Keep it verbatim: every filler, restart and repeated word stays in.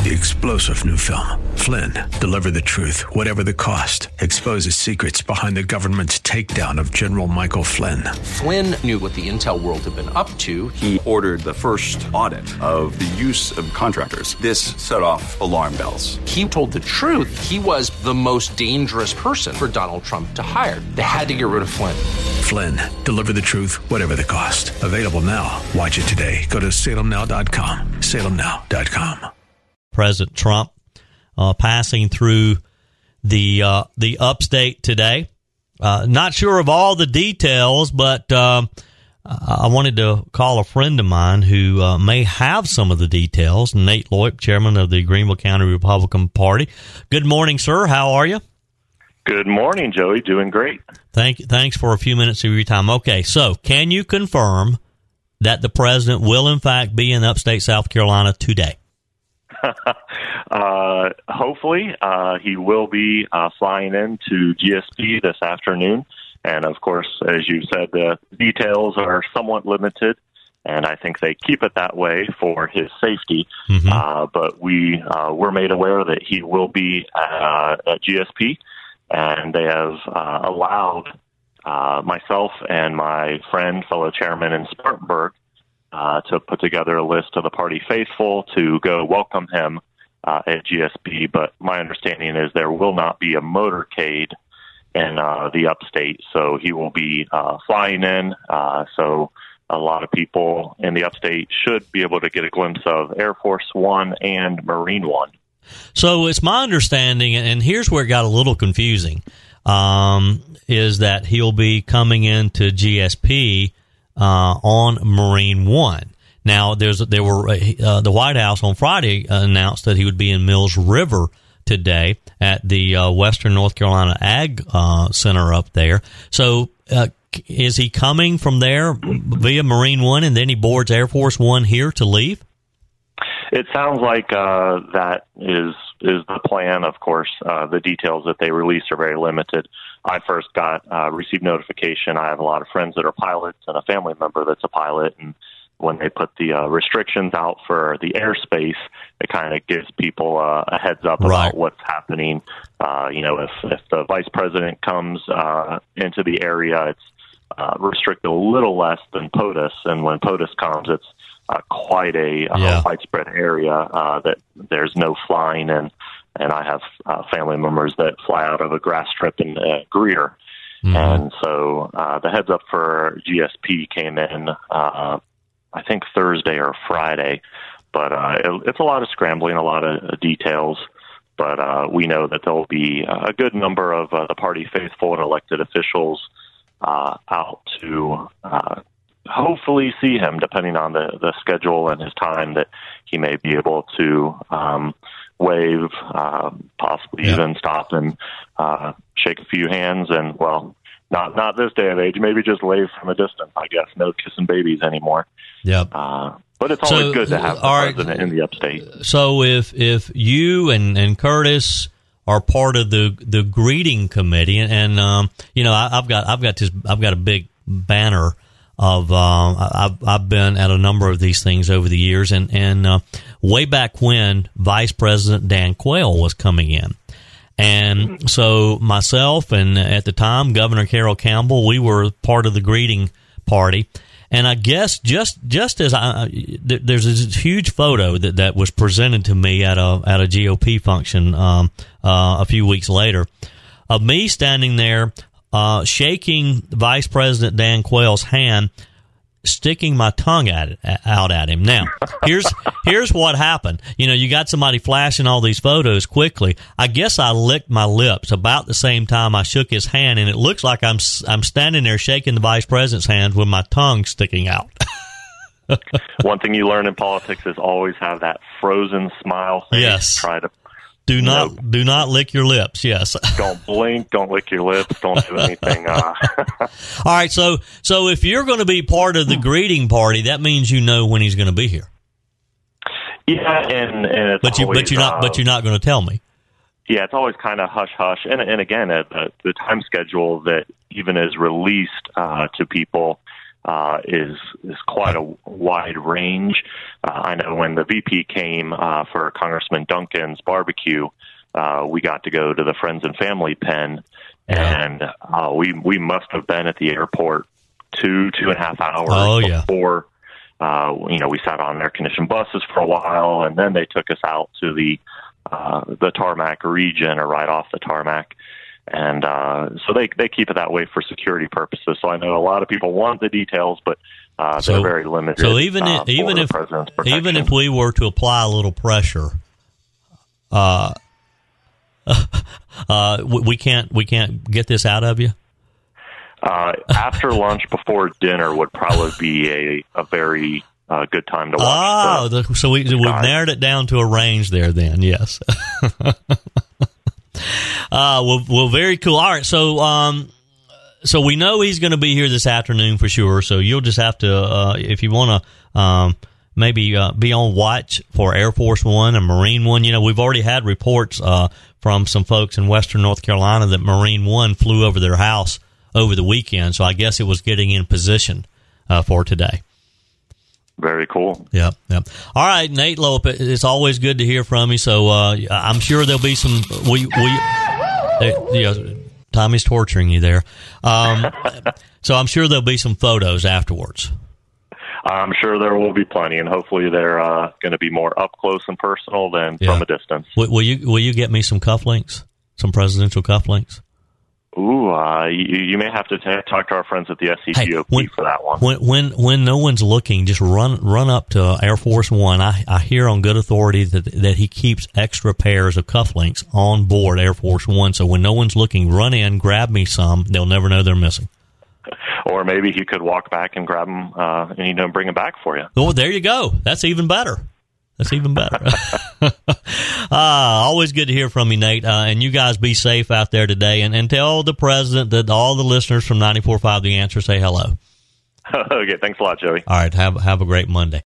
the explosive new film, Flynn, Deliver the Truth, Whatever the Cost, exposes secrets behind the government's takedown of General Michael Flynn. Flynn knew what the intel world had been up to. He ordered the first audit of the use of contractors. This set off alarm bells. He told the truth. He was the most dangerous person for Donald Trump to hire. They had to get rid of Flynn. Flynn, Deliver the Truth, Whatever the Cost. Available now. Watch it today. Go to salem now dot com. salem now dot com. President Trump uh, passing through the uh, the upstate today. Uh, not sure of all the details, but uh, I wanted to call a friend of mine who uh, may have some of the details. Nate Loip, chairman of the Greenville County Republican Party. Good morning, sir. How are you? Good morning, Joey. Doing great. Thank, thanks for a few minutes of your time. Okay, so can you confirm that the president will, in fact, be in upstate South Carolina today? uh, hopefully, uh, he will be uh, flying into G S P this afternoon. And, of course, as you said, the details are somewhat limited, and I think they keep it that way for his safety. Mm-hmm. Uh, but we uh, were made aware that he will be uh, at G S P, and they have uh, allowed uh, myself and my friend, fellow chairman in Spartanburg, Uh, to put together a list of the party faithful to go welcome him uh, at G S P. But my understanding is there will not be a motorcade in uh, the upstate, so he will be uh, flying in. Uh, so a lot of people in the upstate should be able to get a glimpse of Air Force One and Marine One. So it's my understanding, and here's where it got a little confusing, um, is that he'll be coming into G S P Uh, on Marine One. Now, there's there were uh, the White House on Friday announced that he would be in Mills River today at the uh, Western North Carolina Ag uh, Center up there. So, uh, is he coming from there via Marine One, and then he boards Air Force One here to leave? It sounds like uh, that is is the plan. Of course, uh, the details that they release are very limited. I first got uh, received notification. I have a lot of friends that are pilots and a family member that's a pilot, and when they put the uh, restrictions out for the airspace, it kind of gives people uh, a heads up right. about what's happening. Uh, you know, if if the vice president comes uh, into the area, it's uh, restricted a little less than POTUS, and when POTUS comes, it's uh, quite a uh, yeah. widespread area uh, that there's no flying in. And I have uh, family members that fly out of a grass strip in uh, Greer. Mm-hmm. And so uh, the heads up for G S P came in, uh, I think, Thursday or Friday. But uh, it, it's a lot of scrambling, a lot of uh, details. But uh, we know that there will be a good number of uh, the party faithful and elected officials uh, out to uh, hopefully see him, depending on the, the schedule and his time, that he may be able to um, wave, uh, possibly yeah. even stop and uh, shake a few hands. And, well, not not this day and age, maybe just wave from a distance, I guess. No kissing babies anymore. Yep. Uh, but it's always so, good to have the right, president in the upstate. So if if you and, and Curtis are part of the the greeting committee, and, and um, you know, I, I've got I've got this I've got a big banner of um, I've I've been at a number of these things over the years, and and uh, way back when Vice President Dan Quayle was coming in, and so myself and at the time Governor Carroll Campbell, we were part of the greeting party. And I guess just just as I, there's this huge photo that, that was presented to me at a at a G O P function um, uh, a few weeks later of me standing there uh, shaking Vice President Dan Quayle's hand, sticking my tongue at it, out at him. Now, here's here's what happened. You know, you got somebody flashing all these photos quickly. I guess I licked my lips about the same time I shook his hand, and it looks like I'm I'm standing there shaking the vice president's hand with my tongue sticking out. One thing you learn in politics is always have that frozen smile face. Yes. Try to do not know, do not lick your lips. Yes. Don't blink. Don't lick your lips. Don't do anything. Uh. All right. So so if you're going to be part of the greeting party, that means you know when he's going to be here. Yeah, and, and it's but you always, but you're not uh, but you're not going to tell me. Yeah, it's always kind of hush hush, and and again, uh, the time schedule that even is released uh, to people uh, is is quite a wide range. Uh, I know when the V P came uh, for Congressman Duncan's barbecue, uh, we got to go to the Friends and Family Pen, yeah. and uh, we we must have been at the airport two two and a half hours oh, yeah. before. Uh, you know, we sat on air-conditioned buses for a while, and then they took us out to the uh, the tarmac region, or right off the tarmac. And uh, so they they keep it that way for security purposes. So I know a lot of people want the details, but uh, they're so, very limited. So even uh, if, even if even if protection. we were to apply a little pressure, uh, uh, we can't we can't get this out of you. Uh, after lunch, before dinner, would probably be a a very uh, good time to watch. Oh, the, the, so we we've narrowed it down to a range there. Then yes. Uh, well, well, very cool. All right, so um, so we know he's going to be here this afternoon for sure. So you'll just have to, uh, if you want to, um, maybe uh, be on watch for Air Force One and Marine One. You know, we've already had reports uh, from some folks in Western North Carolina that Marine One flew over their house over the weekend. So I guess it was getting in position uh, for today. Very cool. Yep, yep. All right, Nate Lope, it's always good to hear from you. So uh, I'm sure there'll be some. We we. You know, Tommy's torturing you there. Um, so I'm sure there'll be some photos afterwards. I'm sure there will be plenty, and hopefully they're uh, going to be more up close and personal than yeah. from a distance. Will, will you Will you get me some cufflinks, some presidential cufflinks? Ooh, uh, you, you may have to t- talk to our friends at the S C G O P hey, when, for that one. When when when no one's looking, just run run up to Air Force One. I, I hear on good authority that that he keeps extra pairs of cufflinks on board Air Force One. So when no one's looking, run in, grab me some. They'll never know they're missing. Or maybe he could walk back and grab them, uh, and you know, bring them back for you. Oh, there you go. That's even better. That's even better. uh, always good to hear from you, Nate. Uh, and you guys be safe out there today. And, and tell the president that all the listeners from ninety-four point five The Answer say hello. Okay, thanks a lot, Joey. All right, have have a great Monday.